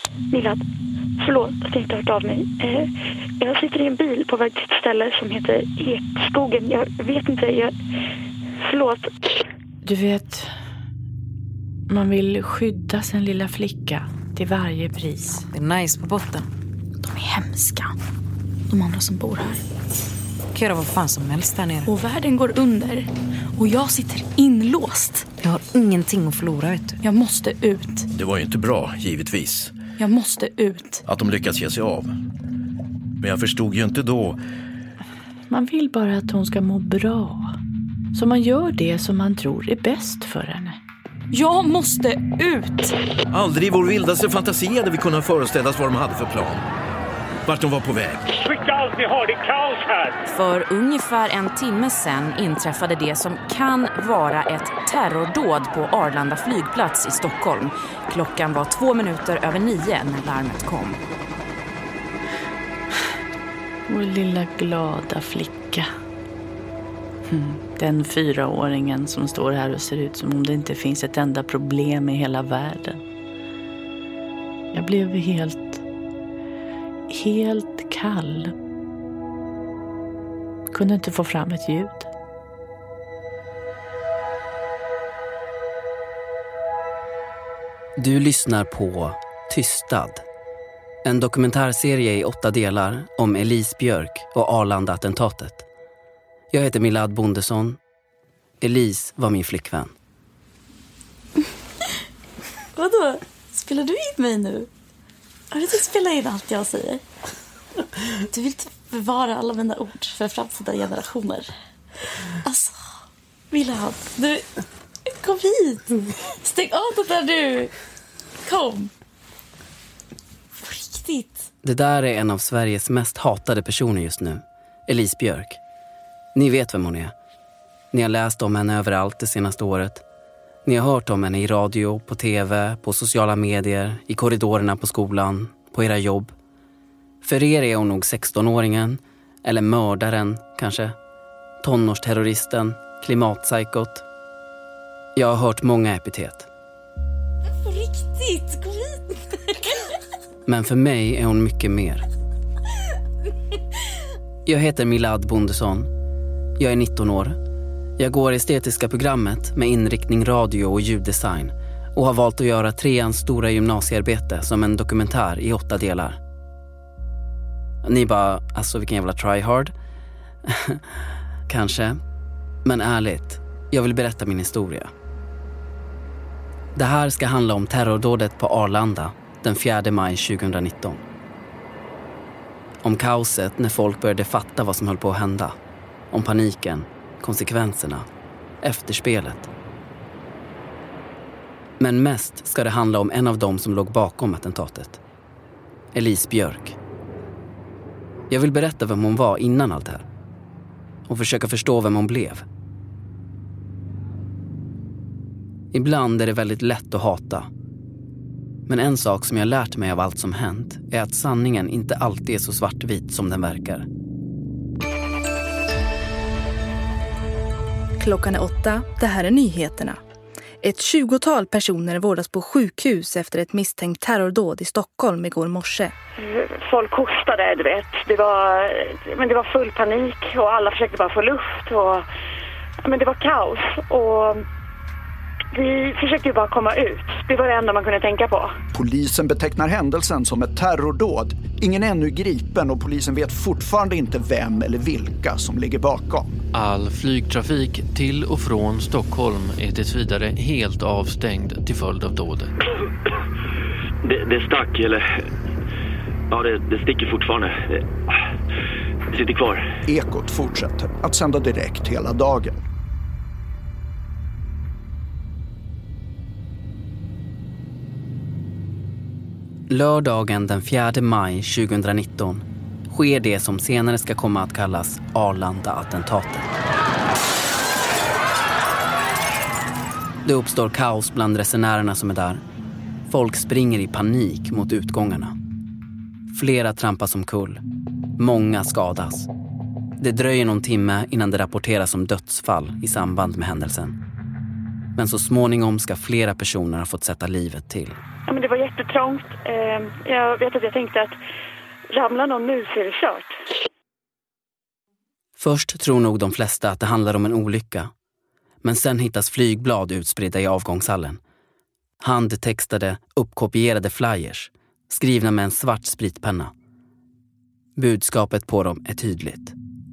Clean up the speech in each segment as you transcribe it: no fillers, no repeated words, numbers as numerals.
Milad, förlåt att jag inte har hört av mig. Jag sitter i en bil på väg till ett ställe som heter Ekskogen. Jag vet inte, förlåt. Du vet, man vill skydda sin lilla flicka till varje pris. Det är nice på botten. De är hemska, de andra som bor här. Kan göra vad fan som helst där nere. Och världen går under. Och jag sitter inlåst. Jag har ingenting att förlora, vet du. Jag måste ut. Det var ju inte bra, givetvis. Jag måste ut. Att de lyckas ge sig av. Men jag förstod ju inte då. Man vill bara att hon ska må bra. Så man gör det som man tror är bäst för henne. Jag måste ut. Aldrig i vår vildaste fantasi hade vi kunnat föreställa oss vad de hade för plan. Vart de var på väg. Tryck allt ni har, det är kaos här. För ungefär en timme sedan inträffade det som kan vara ett terrordåd på Arlanda flygplats i Stockholm. Klockan var 9:02 när larmet kom. Vår lilla glada flicka. Den 4-åringen som står här och ser ut som om det inte finns ett enda problem i hela världen. Jag blev helt kall. Kunde inte få fram ett ljud. Du lyssnar på Tystad. En dokumentärserie i 8 delar om Elise Björk och Arlanda-attentatet. Jag heter Milad Bondesson. Elise var min flickvän. Vadå? Spelar du in mig nu? Har du inte spelat in allt jag säger? Du vill inte bevara alla mina ord för framtida generationer. Alltså, Milad, du, kom hit. Stäng av det där du. Kom. På riktigt. Det där är en av Sveriges mest hatade personer just nu. Elise Björk. Ni vet vem hon är. Ni har läst om henne överallt det senaste året. Ni har hört om henne i radio, på tv, på sociala medier, i korridorerna på skolan, på era jobb. För er är hon nog 16-åringen, eller mördaren kanske. Tonårsterroristen, klimatpsykot. Jag har hört många epitet. På riktigt, kom hit. Men för mig är hon mycket mer. Jag heter Milad Bondesson. Jag är 19 år. Jag går estetiska programmet med inriktning radio och ljuddesign och har valt att göra 3ans stora gymnasiearbete som en dokumentär i 8 delar. Ni bara, alltså vilken jävla tryhard. Kanske. Men ärligt, jag vill berätta min historia. Det här ska handla om terrordådet på Arlanda den 4 maj 2019. Om kaoset när folk började fatta vad som höll på att hända. Om paniken, konsekvenserna, efterspelet. Men mest ska det handla om en av dem som låg bakom attentatet. Elise Björk. Jag vill berätta vem hon var innan allt det här. Och försöka förstå vem hon blev. Ibland är det väldigt lätt att hata. Men en sak som jag lärt mig av allt som hänt är att sanningen inte alltid är så svartvit som den verkar. Klockan är 8. Det här är nyheterna. Ett 20-tal personer vårdas på sjukhus efter ett misstänkt terrordåd i Stockholm igår morse. Folk hostade, du vet. Det var full panik och alla försökte bara få luft. Men det var kaos och vi försökte ju bara komma ut. Det var det enda man kunde tänka på. Polisen betecknar händelsen som ett terrordåd. Ingen är ännu gripen och polisen vet fortfarande inte vem eller vilka som ligger bakom. All flygtrafik till och från Stockholm är tills vidare helt avstängd till följd av dådet. Det stack, eller... Ja, det sticker fortfarande. Det sitter kvar. Ekot fortsätter att sända direkt hela dagen. Lördagen den 4 maj 2019 sker det som senare ska komma att kallas Arlanda-attentatet. Det uppstår kaos bland resenärerna som är där. Folk springer i panik mot utgångarna. Flera trampas omkull. Många skadas. Det dröjer någon timme innan det rapporteras om dödsfall i samband med händelsen. Men så småningom ska flera personer ha fått sätta livet till. Ja, men det var jättetrångt. Jag vet att jag tänkte att ramlar någon nu så är det kört. Först tror nog de flesta att det handlar om en olycka. Men sen hittas flygblad utspridda i avgångshallen. Handtextade, uppkopierade flyers, skrivna med en svart spritpenna. Budskapet på dem är tydligt.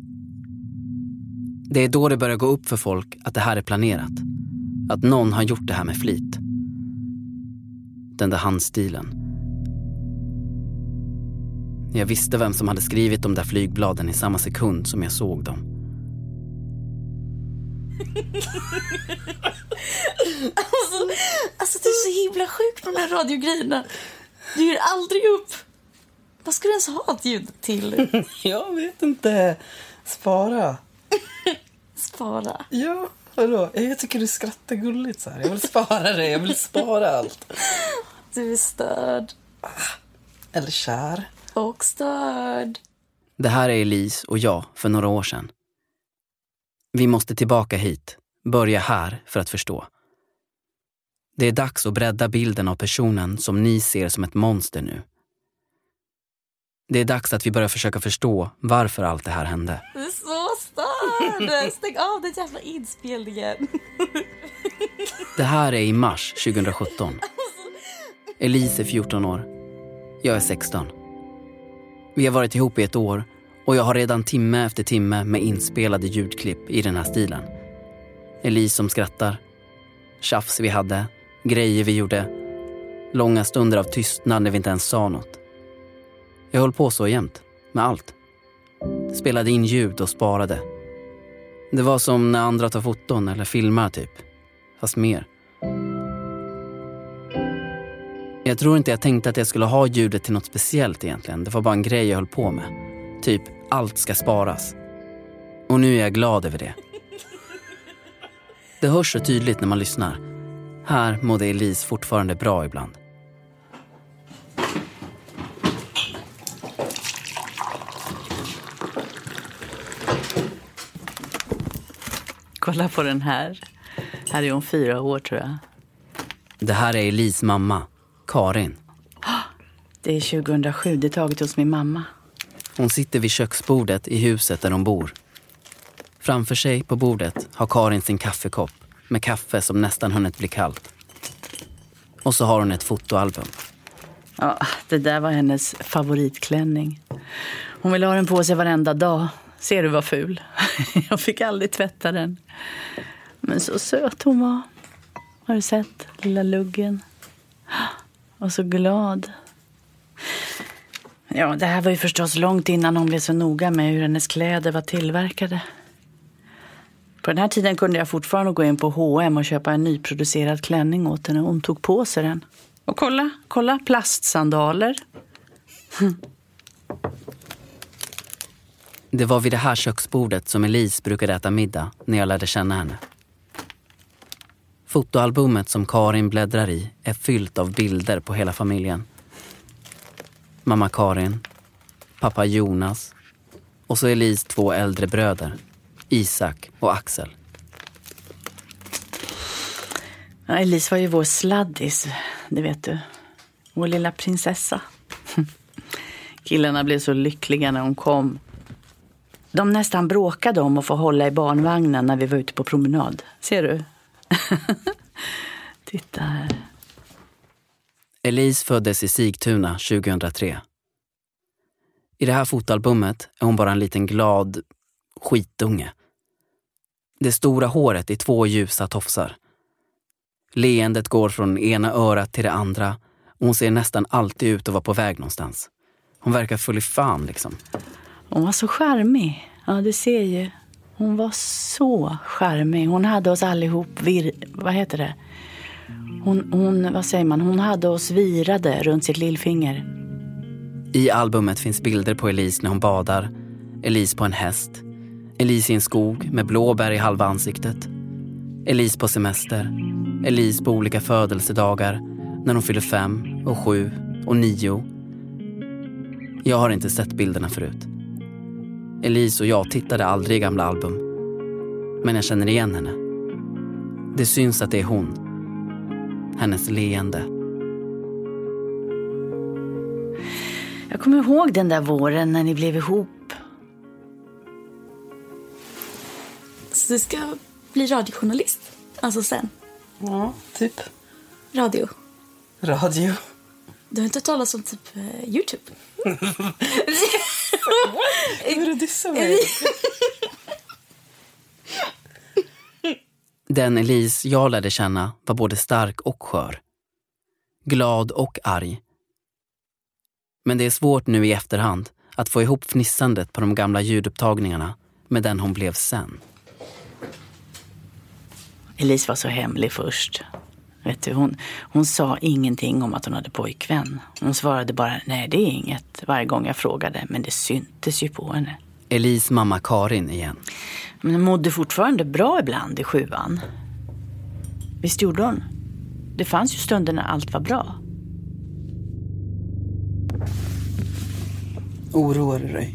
Det är då det börjar gå upp för folk att det här är planerat. Att någon har gjort det här med flit. Den där handstilen. Jag visste vem som hade skrivit de där flygbladen i samma sekund som jag såg dem. Alltså du är så himla sjuk på de här radiogrejerna. Du ger aldrig upp. Vad ska du ens ha ett ljud till? Jag vet inte. Spara. Spara? Ja, vadå? Jag tycker du skrattar gulligt så här. Jag vill spara det, jag vill spara allt. Du är störd. Eller kär. Och störd. Det här är Elise och jag för några år sedan. Vi måste tillbaka hit, börja här för att förstå. Det är dags att bredda bilden av personen som ni ser som ett monster nu. Det är dags att vi börjar försöka förstå varför allt det här hände. Du är så störd. Stäng av den jävla inspelningen. Det här är i mars 2017. Elise är 14 år. Jag är 16. Vi har varit ihop i ett år och jag har redan timme efter timme med inspelade ljudklipp i den här stilen. Elise som skrattar. Tjafs vi hade. Grejer vi gjorde. Långa stunder av tystnad när vi inte ens sa något. Jag höll på så jämt. Med allt. Spelade in ljud och sparade. Det var som när andra tar foton eller filmar typ. Fast mer. Jag tror inte jag tänkte att jag skulle ha ljudet till något speciellt egentligen. Det var bara en grej jag höll på med. Typ, allt ska sparas. Och nu är jag glad över det. Det hörs så tydligt när man lyssnar. Här mådde Elise fortfarande bra ibland. Kolla på den här. Här är hon 4 år tror jag. Det här är Elise mamma, Karin. Det är 2007, det är taget hos min mamma. Hon sitter vid köksbordet i huset där de bor. Framför sig på bordet har Karin sin kaffekopp med kaffe som nästan hunnit bli kallt. Och så har hon ett fotoalbum. Ja, det där var hennes favoritklänning. Hon ville ha den på sig varenda dag. Ser du vad ful? Jag fick aldrig tvätta den. Men så söt hon var. Har du sett? Lilla luggen. Och så glad. Ja, det här var ju förstås långt innan hon blev så noga med hur hennes kläder var tillverkade. På den här tiden kunde jag fortfarande gå in på H&M och köpa en nyproducerad klänning åt henne. Hon tog på sig den. Och kolla, plastsandaler. Det var vid det här köksbordet som Elise brukade äta middag när jag lärde känna henne. Fotoalbumet som Karin bläddrar i är fyllt av bilder på hela familjen. Mamma Karin, pappa Jonas och så Elise 2 äldre bröder, Isak och Axel. Ja, Elise var ju vår sladdis, det vet du. Vår lilla prinsessa. Killarna blev så lyckliga när hon kom. De nästan bråkade om att få hålla i barnvagnen när vi var ute på promenad. Ser du? Titta här. Elise föddes i Sigtuna 2003. I det här fotoalbumet är hon bara en liten glad skitunge. Det stora håret i 2 ljusa tofsar. Leendet går från ena örat till det andra och hon ser nästan alltid ut att vara på väg någonstans. Hon verkar full i fan liksom. Hon var så charmig. Ja, det ser ju. Hon var så charmig. Hon hade oss allihop vad heter det? Vad säger man? Hon hade oss virade runt sitt lillfinger. I albumet finns bilder på Elise när hon badar. Elise på en häst. Elise i en skog med blåbär i halva ansiktet. Elise på semester. Elise på olika födelsedagar när hon fyller 5 och 7 och 9. Jag har inte sett bilderna förut. Elise och jag tittade aldrig i gamla album. Men jag känner igen henne. Det syns att det är hon. Hennes leende. Jag kommer ihåg den där våren när ni blev ihop. Så du ska bli radiojournalist? Alltså sen? Ja, typ. Radio? Radio. Du har inte hört talas om typ YouTube? Hur är det så mig? Den Elise jag lärde känna var både stark och skör. Glad och arg. Men det är svårt nu i efterhand att få ihop fnissandet på de gamla ljudupptagningarna med den hon blev sen. Elise var så hemlig först. Vet du, hon sa ingenting om att hon hade pojkvän. Hon svarade bara, nej det är inget, varje gång jag frågade. Men det syntes ju på henne. Elise mamma Karin igen. Men hon mådde fortfarande bra ibland i 7:an. Visst gjorde hon? Det fanns ju stunder när allt var bra. Oroar du dig?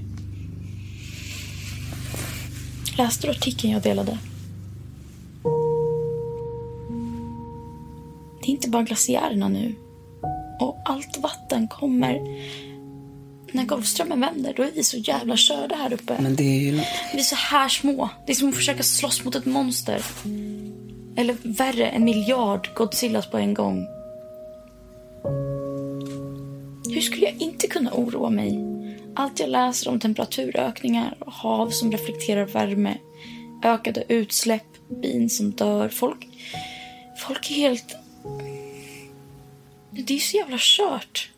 Läste du artikeln jag delade? Det är inte bara glaciärerna nu. Och allt vatten kommer. När Golfströmmen vänder, då är vi så jävla körda här uppe. Men det är ju... Vi är så här små. Det är som att försöka slåss mot ett monster. Eller värre, 1 miljard Godzillas på en gång. Hur skulle jag inte kunna oroa mig? Allt jag läser om temperaturökningar och hav som reflekterar värme. Ökade utsläpp, bin som dör. Folk är helt... Det är så jävla kört.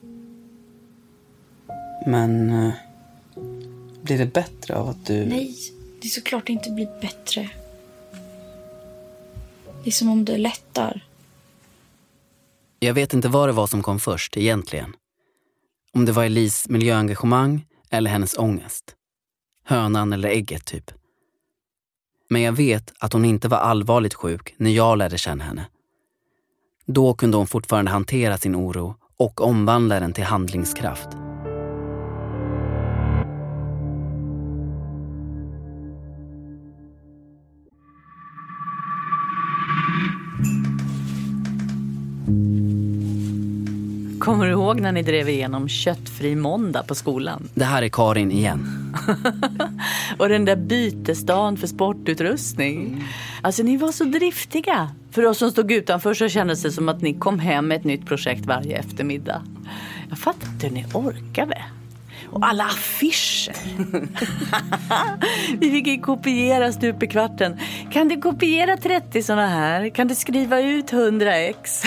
Men blir det bättre av att du... Nej, det är såklart inte blir bättre. Det är som om det lättar. Jag vet inte vad det var som kom först egentligen. Om det var Elise miljöengagemang eller hennes ångest. Hönan eller ägget typ. Men jag vet att hon inte var allvarligt sjuk när jag lärde känna henne. Då kunde hon fortfarande hantera sin oro och omvandla den till handlingskraft. Kommer du ihåg när ni drev igenom köttfri måndag på skolan? Det här är Karin igen. Och den där bytesdagen för sportutrustning. Alltså ni var så driftiga. För oss som stod utanför så kändes det som att ni kom hem med ett nytt projekt varje eftermiddag. Jag fattar inte hur ni orkade. Och alla affischer. Vi fick ju kopiera stup i kvarten. Kan du kopiera 30 såna här? Kan du skriva ut 100 ex?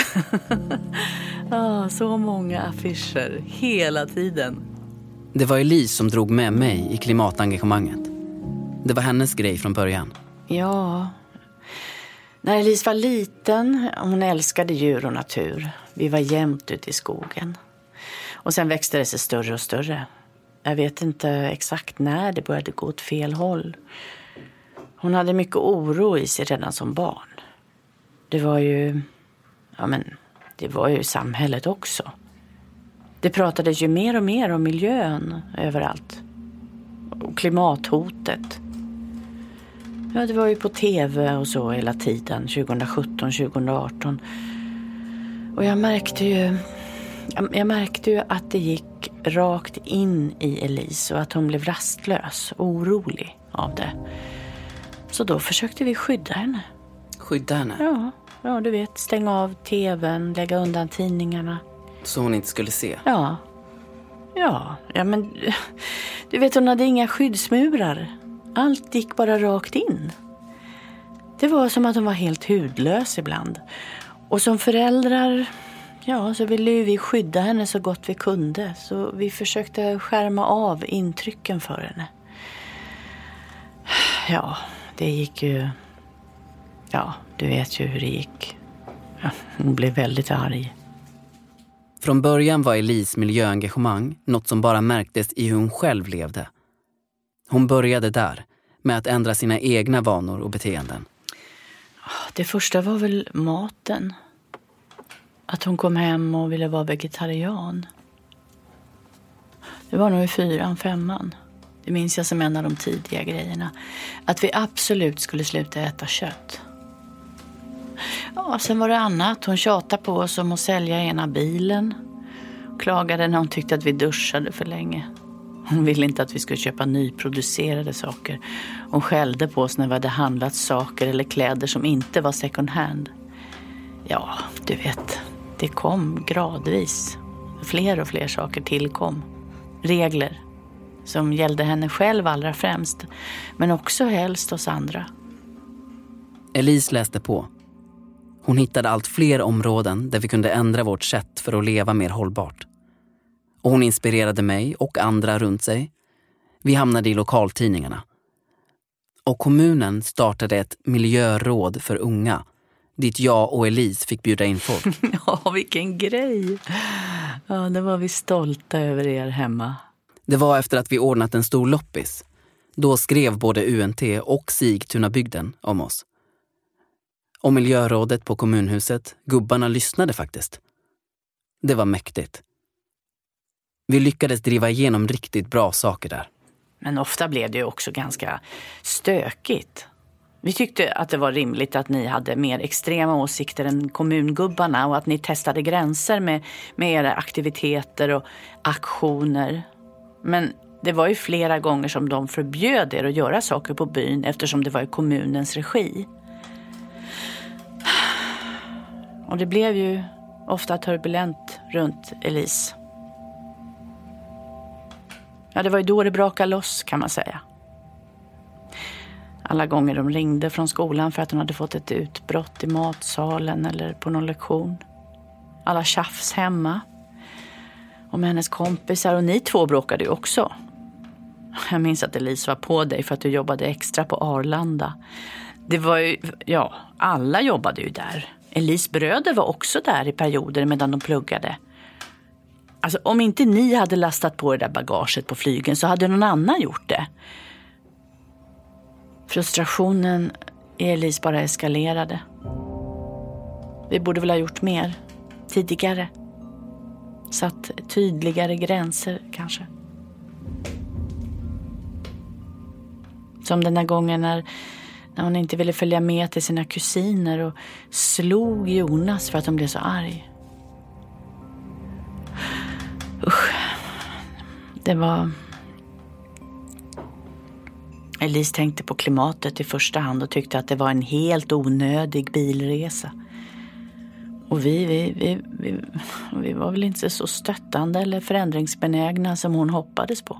Så många affischer hela tiden. Det var Elise som drog med mig i klimatengagemanget. Det var hennes grej från början. Ja. När Elise var liten, hon älskade djur och natur. Vi var jämt ute i skogen. Och sen växte det sig större och större. Jag vet inte exakt när det började gå åt fel håll. Hon hade mycket oro i sig redan som barn. Det var ju... det var ju samhället också. Det pratades ju mer och mer om miljön överallt. Och klimathotet. Ja, det var ju på tv och så hela tiden. 2017, 2018. Och jag märkte ju att det gick rakt in i Elise. Och att hon blev rastlös och orolig av det. Så då försökte vi skydda henne. Skydda henne? Ja, du vet. Stänga av tvn, lägga undan tidningarna. Så hon inte skulle se? Ja, men du vet, hon hade inga skyddsmurar. Allt gick bara rakt in. Det var som att hon var helt hudlös ibland. Och som föräldrar, så ville vi skydda henne så gott vi kunde. Så vi försökte skärma av intrycken för henne. Ja, det gick ju... Ja, du vet ju hur det gick. Ja, hon blev väldigt arg. Från början var Elise miljöengagemang något som bara märktes i hur hon själv levde. Hon började där med att ändra sina egna vanor och beteenden. Det första var väl maten. Att hon kom hem och ville vara vegetarian. Det var nog i 4:an, 5:an. Det minns jag som en av de tidiga grejerna. Att vi absolut skulle sluta äta kött. Ja, sen var det annat. Hon tjatade på oss om att sälja ena bilen. Klagade när hon tyckte att vi duschade för länge. Hon ville inte att vi skulle köpa nyproducerade saker. Hon skällde på oss när vi hade handlat saker eller kläder som inte var second hand. Ja, du vet, det kom gradvis. Fler och fler saker tillkom. Regler som gällde henne själv allra främst, men också helst oss andra. Elise läste på. Hon hittade allt fler områden där vi kunde ändra vårt sätt för att leva mer hållbart. Och hon inspirerade mig och andra runt sig. Vi hamnade i lokaltidningarna. Och kommunen startade ett miljöråd för unga, dit jag och Elise fick bjuda in folk. Ja, vilken grej! Ja, det var vi stolta över er hemma. Det var efter att vi ordnat en stor loppis. Då skrev både UNT och Sigtunabygden om oss. Och miljörådet på kommunhuset, gubbarna lyssnade faktiskt. Det var mäktigt. Vi lyckades driva igenom riktigt bra saker där. Men ofta blev det ju också ganska stökigt. Vi tyckte att det var rimligt att ni hade mer extrema åsikter än kommungubbarna och att ni testade gränser med era aktiviteter och aktioner. Men det var ju flera gånger som de förbjöd er att göra saker på byn eftersom det var i kommunens regi. Och det blev ju ofta turbulent runt Elise. Ja, det var ju då det brakade loss kan man säga. Alla gånger de ringde från skolan för att hon hade fått ett utbrott i matsalen eller på någon lektion. Alla tjafs hemma. Och med hennes kompisar, och ni två bråkade ju också. Jag minns att Elise var på dig för att du jobbade extra på Arlanda. Det var ju, ja, alla jobbade ju där. Elise bröder var också där i perioder medan de pluggade. Alltså om inte ni hade lastat på det där bagaget på flygen så hade någon annan gjort det. Frustrationen i Elise bara eskalerade. Vi borde väl ha gjort mer tidigare. Satt tydligare gränser kanske. Som den här gången när hon inte ville följa med till sina kusiner och slog Jonas för att de blev så arg. Usch. Det var... Elise tänkte på klimatet i första hand och tyckte att det var en helt onödig bilresa. Och vi var väl inte så stöttande eller förändringsbenägna som hon hoppades på.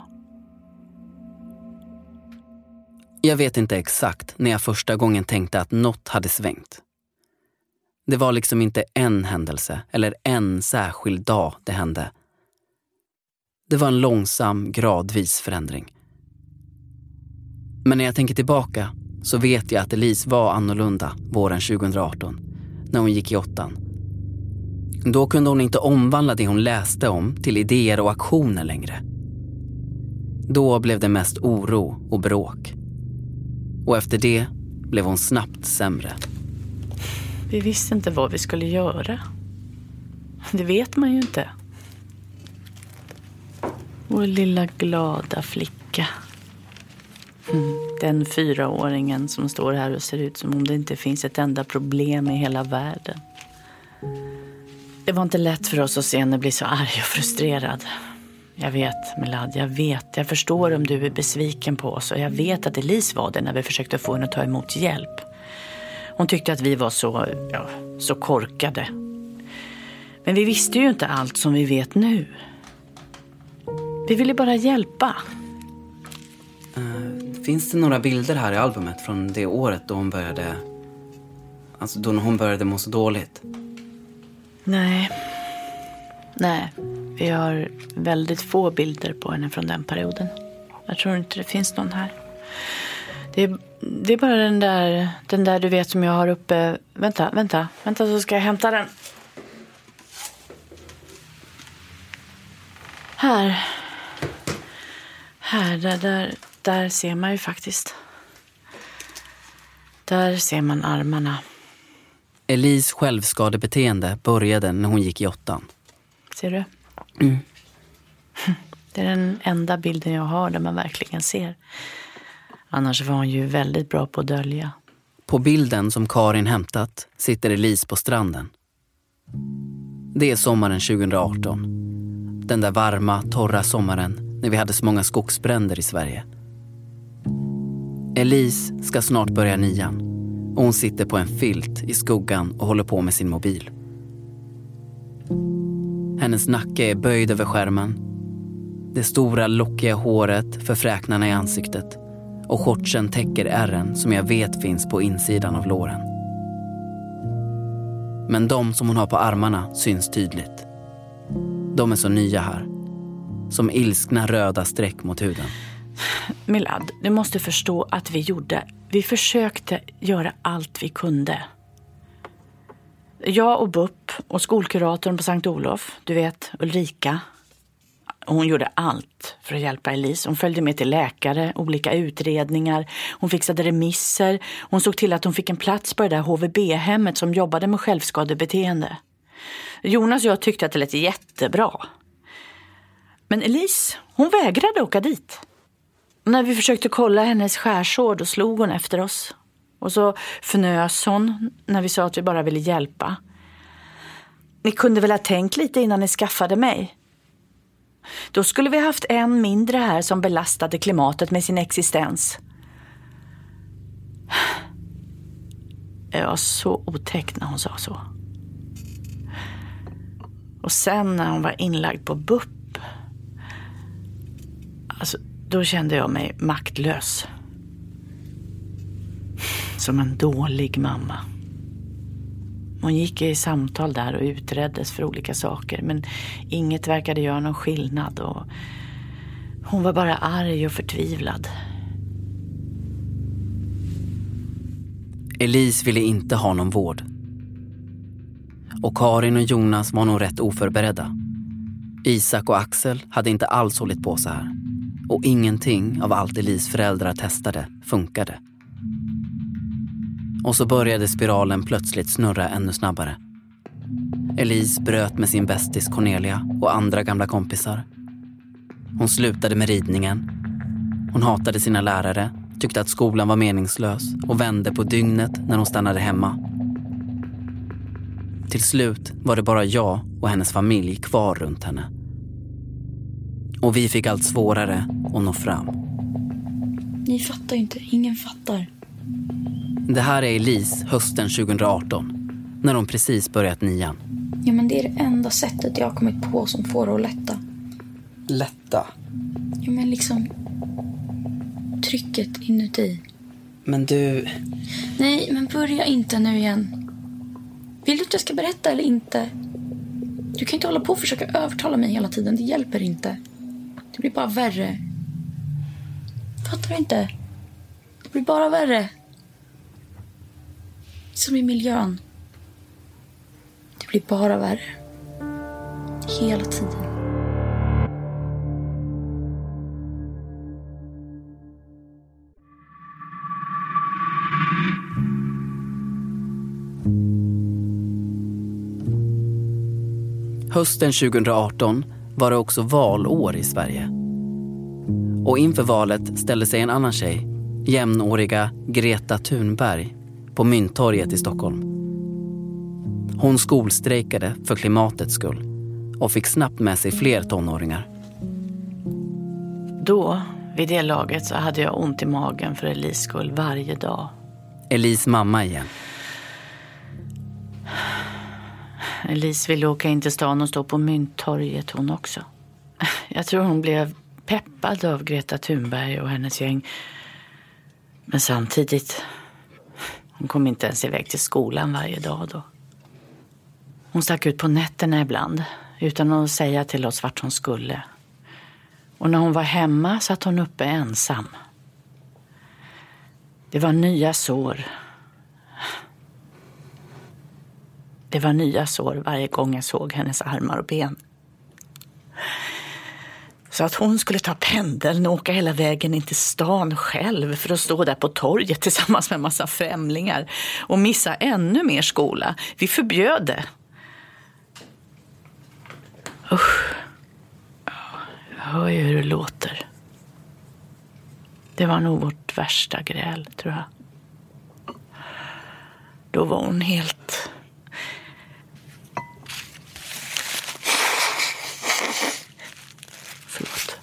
Jag vet inte exakt när jag första gången tänkte att något hade svängt. Det var liksom inte en händelse eller en särskild dag det hände. Det var en långsam, gradvis förändring. Men när jag tänker tillbaka så vet jag att Elise var annorlunda våren 2018 när hon gick i 8:an. Då kunde hon inte omvandla det hon läste om till idéer och aktioner längre. Då blev det mest oro och bråk. Och efter det blev hon snabbt sämre. Vi visste inte vad vi skulle göra. Det vet man ju inte. Vår lilla glada flicka. Den 4-åringen som står här och ser ut som om det inte finns ett enda problem i hela världen. Det var inte lätt för oss att se henne bli så arg och frustrerad. Jag vet, Milad, jag vet. Jag förstår om du är besviken på oss. Och jag vet att Elise var det när vi försökte få henne att ta emot hjälp. Hon tyckte att vi var så korkade. Men vi visste ju inte allt som vi vet nu. Vi ville bara hjälpa. Finns det några bilder här i albumet från det året då hon började... Alltså då hon började må så dåligt? Nej, vi har väldigt få bilder på henne från den perioden. Jag tror inte det finns någon här. Det är bara den där du vet som jag har uppe. Vänta så ska jag hämta den. Här, där ser man ju faktiskt. Där ser man armarna. Elise självskadebeteende började när hon gick i 8:an. Ser du? Mm. Det är den enda bilden jag har där man verkligen ser. Annars var hon ju väldigt bra på att dölja. På bilden som Karin hämtat sitter Elise på stranden. Det är sommaren 2018. Den där varma, torra sommaren när vi hade så många skogsbränder i Sverige. Elise ska snart börja 9:an och hon sitter på en filt i skuggan och håller på med sin mobil. Hennes nacke är böjd över skärmen. Det stora lockiga håret för fräknarna i ansiktet och shortsen täcker ärren som jag vet finns på insidan av låren. Men de som hon har på armarna syns tydligt. De är så nya här. Som ilskna röda streck mot huden. Milad, du måste förstå att vi försökte göra allt vi kunde. Jag och BUP och skolkuratorn på Sankt Olof, du vet, Ulrika. Hon gjorde allt för att hjälpa Elise. Hon följde med till läkare, olika utredningar. Hon fixade remisser. Hon såg till att hon fick en plats på det där HVB-hemmet som jobbade med självskadebeteende. Jonas och jag tyckte att det lät jättebra. Men Elise, hon vägrade åka dit. Och när vi försökte kolla hennes skärsår, då slog hon efter oss. Och så fnös hon när vi sa att vi bara ville hjälpa. Ni kunde väl ha tänkt lite innan ni skaffade mig? Då skulle vi haft en mindre här som belastade klimatet med sin existens. Jag var så otäckt när hon sa så. Och sen när hon var inlagd på BUP, alltså, då kände jag mig maktlös. Som en dålig mamma. Hon gick i samtal där och utreddes för olika saker. Men inget verkade göra någon skillnad. Och hon var bara arg och förtvivlad. Elise ville inte ha någon vård. Och Karin och Jonas var nog rätt oförberedda. Isak och Axel hade inte alls hållit på så här. Och ingenting av allt Elise föräldrar testade funkade. Och så började spiralen plötsligt snurra ännu snabbare. Elise bröt med sin bästis Cornelia och andra gamla kompisar. Hon slutade med ridningen. Hon hatade sina lärare, tyckte att skolan var meningslös och vände på dygnet när hon stannade hemma. Till slut var det bara jag och hennes familj kvar runt henne. Och vi fick allt svårare att nå fram. Ni fattar ju inte, ingen fattar. Det här är Elise hösten 2018, när hon precis börjat 9:an. Ja, men det är det enda sättet jag har kommit på som får det att lätta. Lätta? Ja, men liksom trycket inuti. Men du... Nej, men börja inte nu igen. Vill du att jag ska berätta eller inte? Du kan inte hålla på och försöka övertala mig hela tiden, det hjälper inte. Det blir bara värre. Fattar du inte? Det blir bara värre. Som i miljön. Det blir bara värre. Hela tiden. Hösten 2018 var det också valår i Sverige. Och inför valet ställde sig en annan tjej, jämnåriga Greta Thunberg, på Mynttorget i Stockholm. Hon skolstrejkade för klimatets skull och fick snabbt med sig fler tonåringar. Då, vid det laget, så hade jag ont i magen för Elise skull varje dag. Elise mamma igen. Elise ville åka in till stan och stå på Mynttorget hon också. Jag tror hon blev peppad av Greta Thunberg och hennes gäng. Men samtidigt, hon kom inte ens iväg till skolan varje dag då. Hon stack ut på nätterna ibland, utan att säga till oss vart hon skulle. Och när hon var hemma satt hon uppe ensam. Det var nya sår. Det var nya sår varje gång jag såg hennes armar och ben. Så att hon skulle ta pendeln och åka hela vägen in till stan själv för att stå där på torget tillsammans med en massa främlingar och missa ännu mer skola. Vi förbjöd det. Usch. Jag hör ju hur det låter. Det var nog vårt värsta gräl, tror jag. Då var hon helt... Förlåt.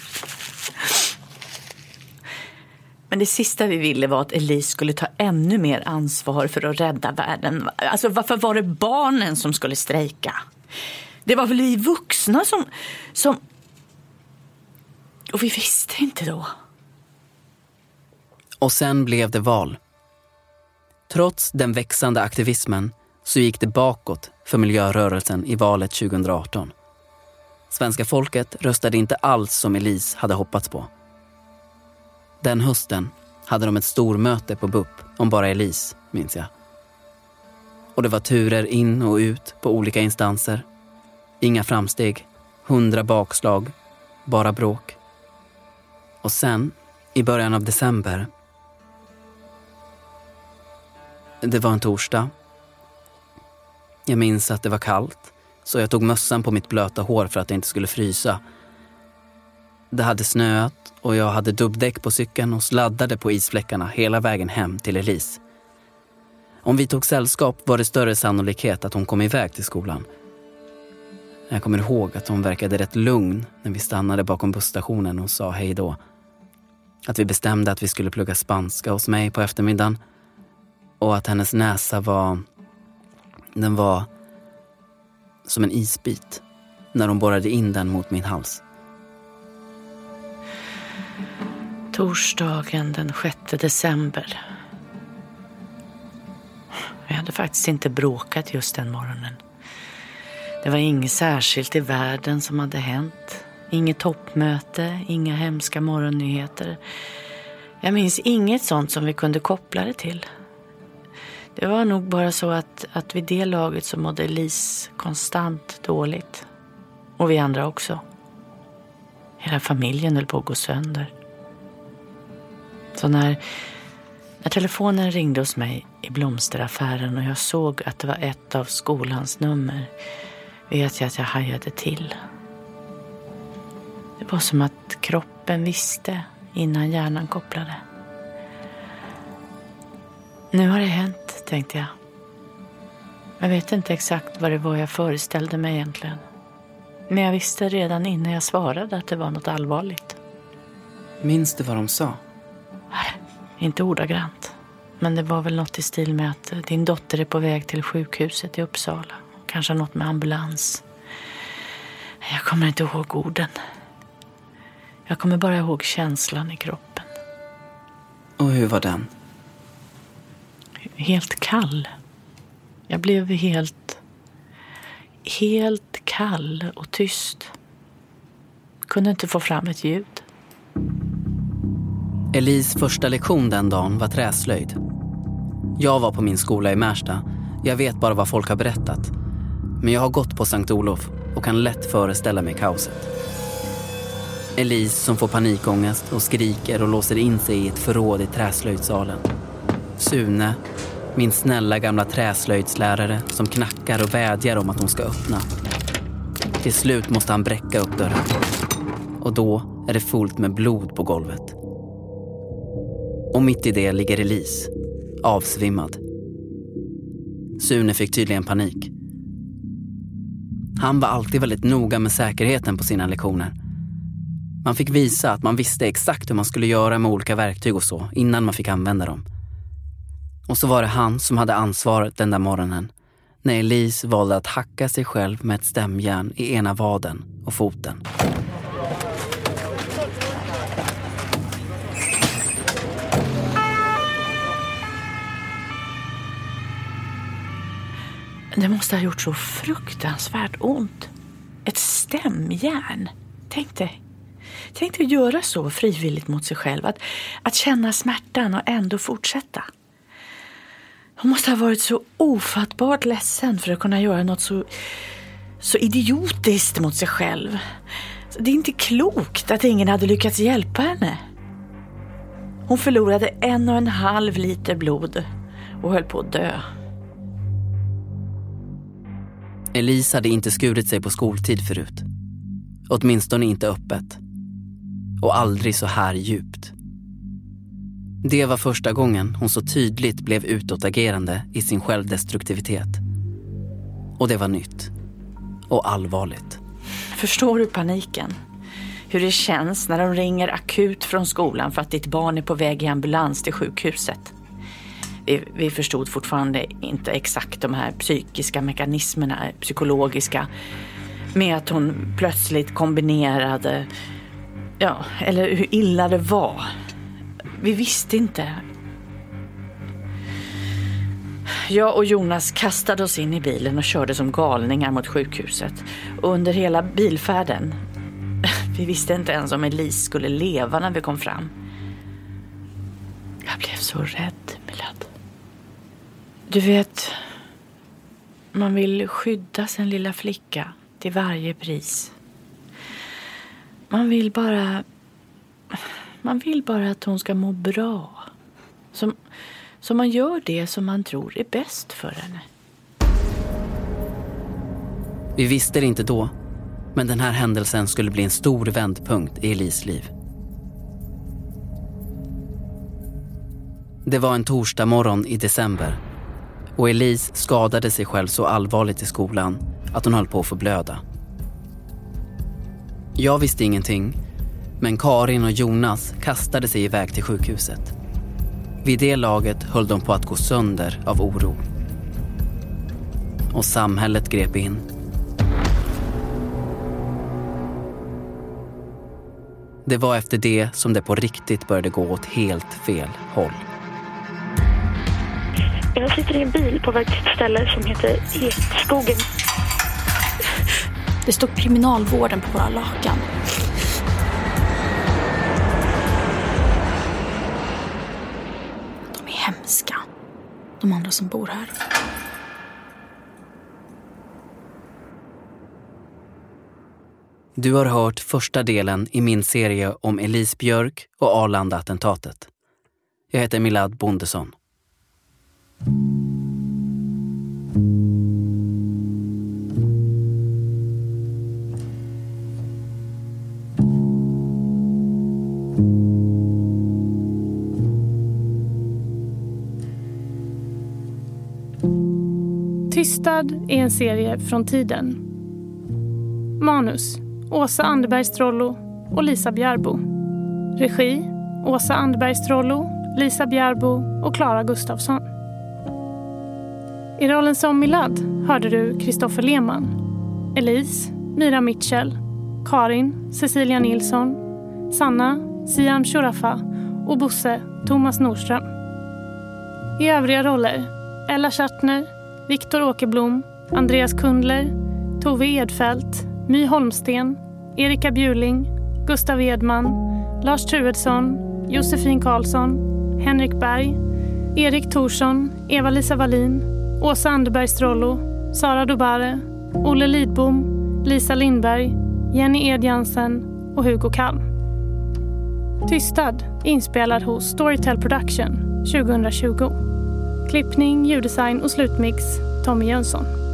Men det sista vi ville var att Elise skulle ta ännu mer ansvar för att rädda världen. Alltså varför var det barnen som skulle strejka? Det var väl vi vuxna som... Och vi visste inte då. Och sen blev det val. Trots den växande aktivismen så gick det bakåt för miljörörelsen i valet 2018. Svenska folket röstade inte alls som Elise hade hoppats på. Den hösten hade de ett stormöte på BUP om bara Elise, minns jag. Och det var turer in och ut på olika instanser. Inga framsteg, 100 bakslag, bara bråk. Och sen, i början av december... Det var en torsdag. Jag minns att det var kallt, så jag tog mössan på mitt blöta hår för att det inte skulle frysa. Det hade snöat och jag hade dubbdäck på cykeln och sladdade på isfläckarna hela vägen hem till Elise. Om vi tog sällskap var det större sannolikhet att hon kom iväg till skolan. Jag kommer ihåg att hon verkade rätt lugn när vi stannade bakom busstationen och sa hej då. Att vi bestämde att vi skulle plugga spanska hos mig på eftermiddagen. Och att hennes näsa den var som en isbit när de borrade in den mot min hals. Torsdagen den 6 december. Vi hade faktiskt inte bråkat just den morgonen. Det var inget särskilt i världen som hade hänt. Inget toppmöte, inga hemska morgonnyheter. Jag minns inget sånt som vi kunde koppla det till. Det var nog bara så att vid det laget så mådde Elise konstant dåligt. Och vi andra också. Hela familjen höll på att gå sönder. Så när telefonen ringde hos mig i blomsteraffären och jag såg att det var ett av skolans nummer, vet jag att jag hajade till. Det var som att kroppen visste innan hjärnan kopplade. Nu har det hänt, tänkte jag. Jag vet inte exakt vad det var jag föreställde mig egentligen. Men jag visste redan innan jag svarade att det var något allvarligt. Minns du vad de sa? Nej, inte ordagrant. Men det var väl något i stil med att din dotter är på väg till sjukhuset i Uppsala. Kanske något med ambulans. Jag kommer inte ihåg orden. Jag kommer bara ihåg känslan i kroppen. Och hur var den? Helt kall. Jag blev helt kall och tyst. Kunde inte få fram ett ljud. Elise första lektion den dagen var träslöjd. Jag var på min skola i Märsta. Jag vet bara vad folk har berättat. Men jag har gått på Sankt Olof och kan lätt föreställa mig kaoset. Elise som får panikångest och skriker och låser in sig i ett förråd i träslöjdsalen. Sune, min snälla gamla träslöjdslärare som knackar och vädjar om att hon ska öppna. Till slut måste han bräcka upp dörren. Och då är det fullt med blod på golvet. Och mitt i det ligger Elise, avsvimmad. Sune fick tydligen panik. Han var alltid väldigt noga med säkerheten på sina lektioner. Man fick visa att man visste exakt hur man skulle göra med olika verktyg och så innan man fick använda dem. Och så var det han som hade ansvaret den där morgonen när Elise valde att hacka sig själv med ett stämjärn i ena vaden och foten. Det måste ha gjort så fruktansvärt ont. Ett stämjärn. Tänk dig att göra så frivilligt mot sig själv. Att känna smärtan och ändå fortsätta. Hon måste ha varit så ofattbart ledsen för att kunna göra något så idiotiskt mot sig själv. Det är inte klokt att ingen hade lyckats hjälpa henne. Hon förlorade 1,5 liter blod och höll på att dö. Elise hade inte skurit sig på skoltid förut. Åtminstone inte öppet. Och aldrig så här djupt. Det var första gången hon så tydligt blev utåtagerande i sin självdestruktivitet. Och det var nytt. Och allvarligt. Förstår du paniken? Hur det känns när de ringer akut från skolan för att ditt barn är på väg i ambulans till sjukhuset. Vi förstod fortfarande inte exakt de här psykiska mekanismerna, psykologiska, med att hon plötsligt kombinerade, eller hur illa det var. Vi visste inte. Jag och Jonas kastade oss in i bilen och körde som galningar mot sjukhuset. Och under hela bilfärden, vi visste inte ens om Elise skulle leva när vi kom fram. Jag blev så rädd, Milad. Du vet, man vill skydda sin lilla flicka till varje pris. Man vill bara att hon ska må bra. Så man gör det som man tror är bäst för henne. Vi visste det inte då, men den här händelsen skulle bli en stor vändpunkt i Elise liv. Det var en torsdag morgon i december och Elise skadade sig själv så allvarligt i skolan att hon höll på att få blöda. Jag visste ingenting, men Karin och Jonas kastade sig iväg till sjukhuset. Vid det laget höll de på att gå sönder av oro. Och samhället grep in. Det var efter det som det på riktigt började gå åt helt fel håll. Jag sitter i en bil på väg till ett ställe som heter Ekskogen. Det stod kriminalvården på våra lakan. De är hemska, de andra som bor här. Du har hört första delen i min serie om Elise Björk och Arlanda-attentatet. Jag heter Milad Bondesson. Tystad är en serie från Tiden. Manus: Åsa Anderbergs-Trollo och Lisa Bjärbo. Regi: Åsa Anderbergs-Trollo, Lisa Bjärbo och Klara Gustafsson. I rollen som Milad hörde du Kristoffer Lehmann, Elise, Mira Mitchell, Karin, Cecilia Nilsson, Sanna, Siam Shurafa och Bosse, Thomas Nordström. I övriga roller: Ella Kärtner, Viktor Åkerblom, Andreas Kundler, Tove Edfält, My Holmsten, Erika Bjurling, Gustav Edman, Lars Truedsson, Josefin Karlsson, Henrik Berg, Erik Thorsson, Eva-Lisa Wallin, Åsa Anderbergs-Trollo, Sara Dobare, Olle Lidbom, Lisa Lindberg, Jenny Edjansen och Hugo Kalm. Tystad inspelad hos Storytel Production 2020. Klippning, ljuddesign och slutmix Tommy Jönsson.